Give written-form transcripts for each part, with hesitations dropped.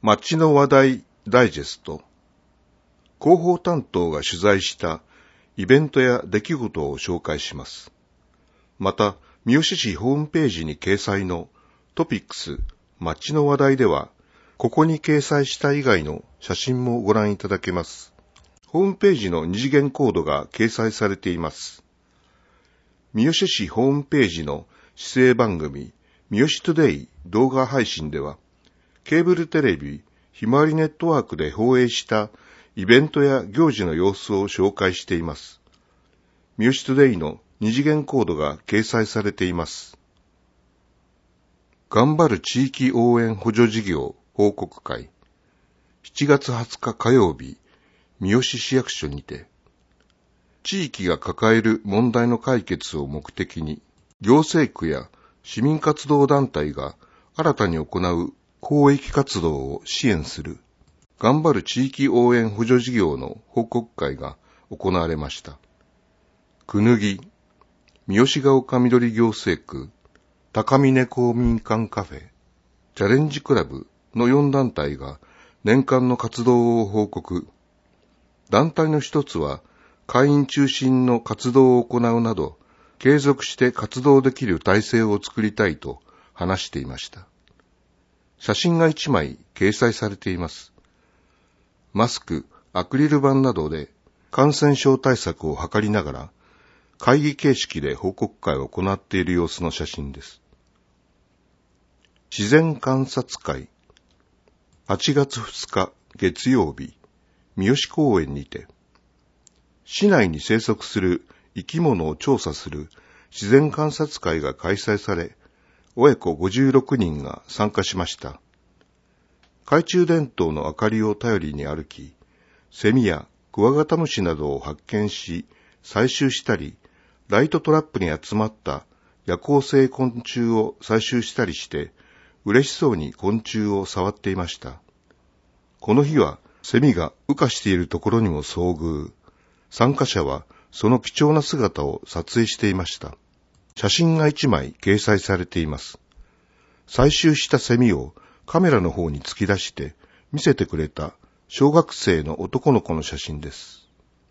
街の話題ダイジェスト。広報担当が取材したイベントや出来事を紹介します。また、三好市ホームページに掲載のトピックス街の話題では、ここに掲載した以外の写真もご覧いただけます。ホームページの二次元コードが掲載されています。三好市ホームページの市政番組三好トゥデイ動画配信では、ケーブルテレビひまわりネットワークで放映したイベントや行事の様子を紹介しています。三好トゥデイの二次元コードが掲載されています。頑張る地域応援補助事業報告会。7月20日火曜日、三好市役所にて、地域が抱える問題の解決を目的に、行政区や市民活動団体が新たに行う公益活動を支援する頑張る地域応援補助事業の報告会が行われました。くぬぎ、三好ヶ丘緑行政区、高峰公民館カフェ、チャレンジクラブの4団体が年間の活動を報告。団体の一つは会員中心の活動を行うなど、継続して活動できる体制を作りたいと話していました。写真が1枚掲載されています。マスク、アクリル板などで感染症対策を図りながら、会議形式で報告会を行っている様子の写真です。自然観察会。8月2日月曜日、三好公園にて、市内に生息する生き物を調査する自然観察会が開催され、親子56人が参加しました。懐中電灯の明かりを頼りに歩き、セミやクワガタムシなどを発見し、採集したり、ライトトラップに集まった夜行性昆虫を採集したりして、嬉しそうに昆虫を触っていました。この日は、セミが羽化しているところにも遭遇。参加者はその貴重な姿を撮影していました。写真が1枚掲載されています。採集したセミをカメラの方に突き出して見せてくれた小学生の男の子の写真です。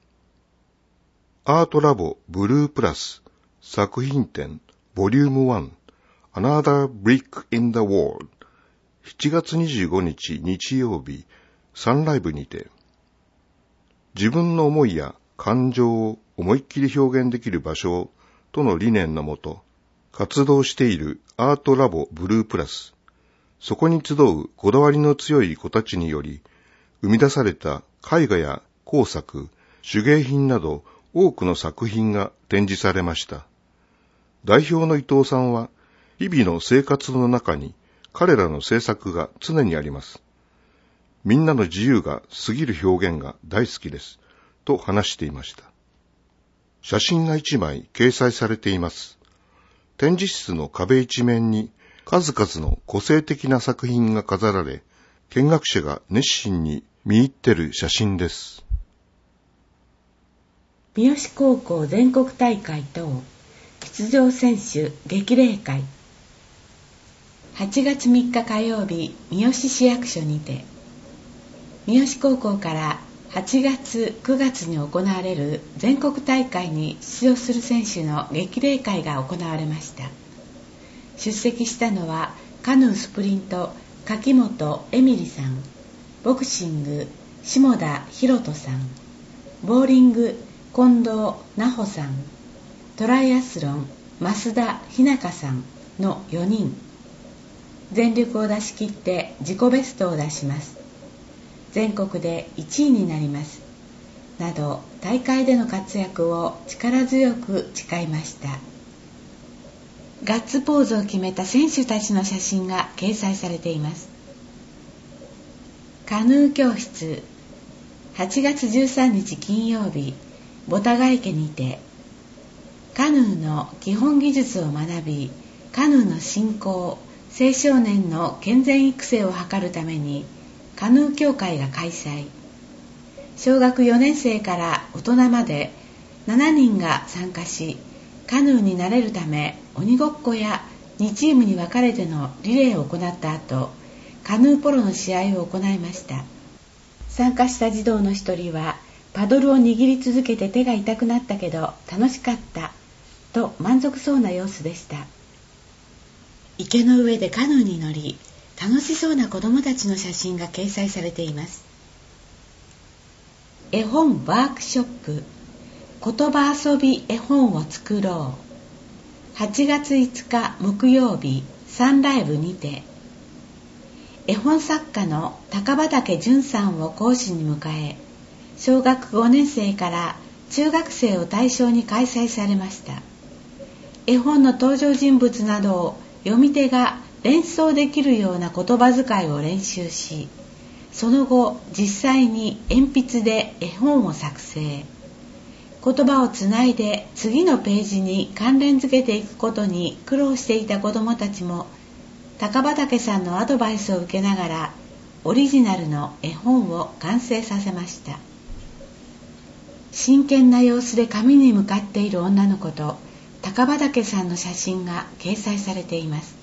アートラボブループラス作品展ボリューム1 Another Brick in the Wall 7月25日日曜日サンライブにて、自分の思いや感情を思いっきり表現できる場所との理念のもと、活動しているアートラボブループラス。そこに集うこだわりの強い子たちにより、生み出された絵画や工作、手芸品など多くの作品が展示されました。代表の伊藤さんは、日々の生活の中に彼らの制作が常にあります。みんなの自由が過ぎる表現が大好きです。と話していました。写真が1枚掲載されています。展示室の壁一面に数々の個性的な作品が飾られ、見学者が熱心に見入ってる写真です。 三好高校全国大会等出場選手激励会。8月3日火曜日、三好市役所にて、三好高校から8月9月に行われる全国大会に出場する選手の激励会が行われました。出席したのはカヌースプリント柿本エミリさん、ボクシング下田博人さん、ボーリング近藤奈穂さん、トライアスロン増田ひなかさんの4人。全力を出し切って自己ベストを出します。全国で1位になります。など大会での活躍を力強く誓いました。ガッツポーズを決めた選手たちの写真が掲載されています。カヌー教室。8月13日金曜日、ボタガ池にて、カヌーの基本技術を学び、カヌーの振興、青少年の健全育成を図るために、カヌー協会が開催。小学4年生から大人まで7人が参加し、カヌーに慣れるため鬼ごっこや2チームに分かれてのリレーを行った後、 カヌーポロの試合を行いました。参加した児童の一人は、パドルを握り続けて手が痛くなったけど楽しかったと満足そうな様子でした。池の上でカヌーに乗り、楽しそうな子どもたちの写真が掲載されています。絵本ワークショップ、言葉遊び絵本を作ろう。8月5日木曜日、サンライブにて、絵本作家の高畑淳さんを講師に迎え、小学5年生から中学生を対象に開催されました。絵本の登場人物などを読み手が連想できるような言葉遣いを練習し、その後実際に鉛筆で絵本を作成。言葉をつないで次のページに関連づけていくことに苦労していた子どもたちも、高畑さんのアドバイスを受けながらオリジナルの絵本を完成させました。真剣な様子で紙に向かっている女の子と高畑さんの写真が掲載されています。